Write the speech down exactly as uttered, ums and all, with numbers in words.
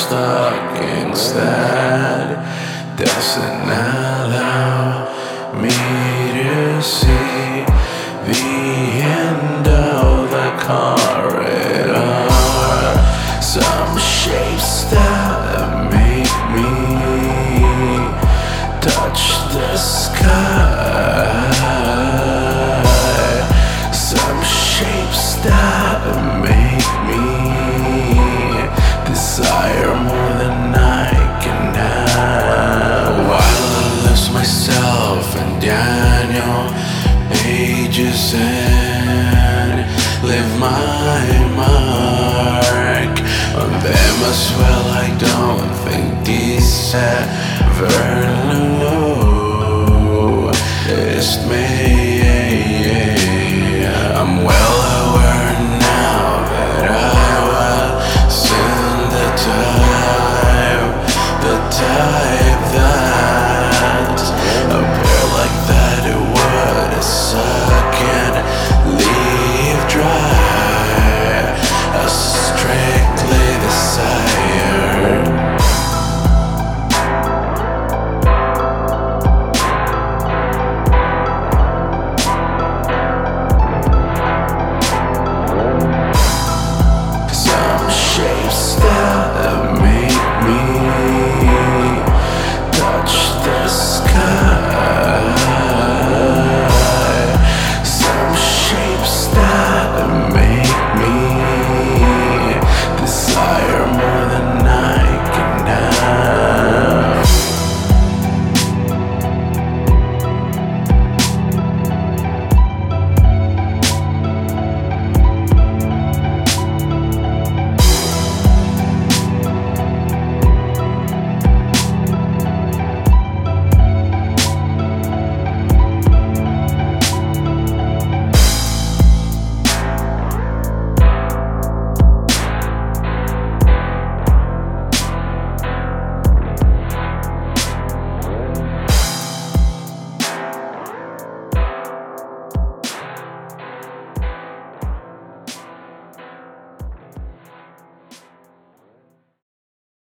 stuck instead. Doesn't allow me to see the end of the corridor. Some shapes that make me touch the sky. Some shapes that make me desire more than I can have. While I lose myself in Daniel pages and leave my mark on them as well. I don't think this ever knew it's me. I'm well aware now that I was in the time, the time